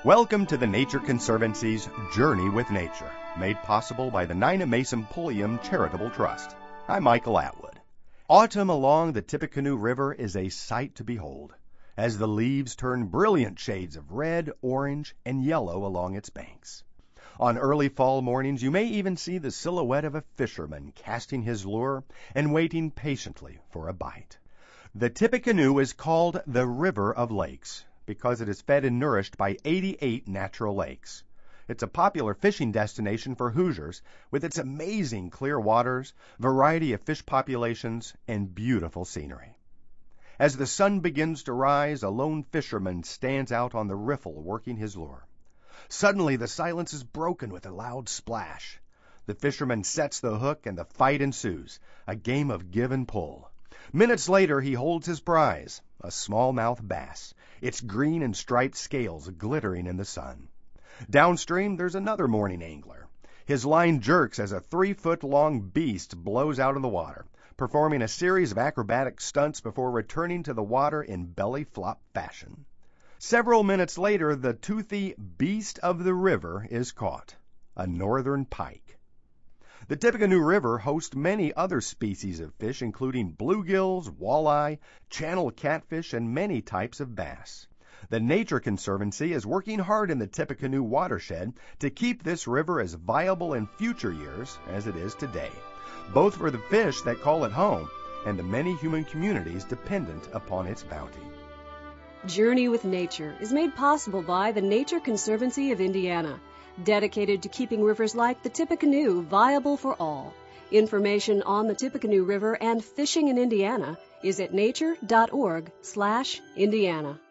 Welcome to the Nature Conservancy's Journey with Nature, made possible by the Nina Mason Pulliam Charitable Trust. I'm Michael Atwood. Autumn along the Tippecanoe River is a sight to behold, as the leaves turn brilliant shades of red, orange, and yellow along its banks. On early fall mornings, you may even see the silhouette of a fisherman casting his lure and waiting patiently for a bite. The Tippecanoe is called the River of Lakes because it is fed and nourished by 88 natural lakes. It's a popular fishing destination for Hoosiers with its amazing clear waters, variety of fish populations, and beautiful scenery. As the sun begins to rise, a lone fisherman stands out on the riffle working his lure. Suddenly, the silence is broken with a loud splash. The fisherman sets the hook and the fight ensues, a game of give and pull. Minutes later, he holds his prize, a smallmouth bass, its green and striped scales glittering in the sun. Downstream, there's another morning angler. His line jerks as a 3-foot-long beast blows out of the water, performing a series of acrobatic stunts before returning to the water in belly flop fashion. Several minutes later, the toothy beast of the river is caught, a northern pike. The Tippecanoe River hosts many other species of fish, including bluegills, walleye, channel catfish, and many types of bass. The Nature Conservancy is working hard in the Tippecanoe watershed to keep this river as viable in future years as it is today, both for the fish that call it home and the many human communities dependent upon its bounty. Journey with Nature is made possible by the Nature Conservancy of Indiana, dedicated to keeping rivers like the Tippecanoe viable for all. Information on the Tippecanoe River and fishing in Indiana is at nature.org/Indiana.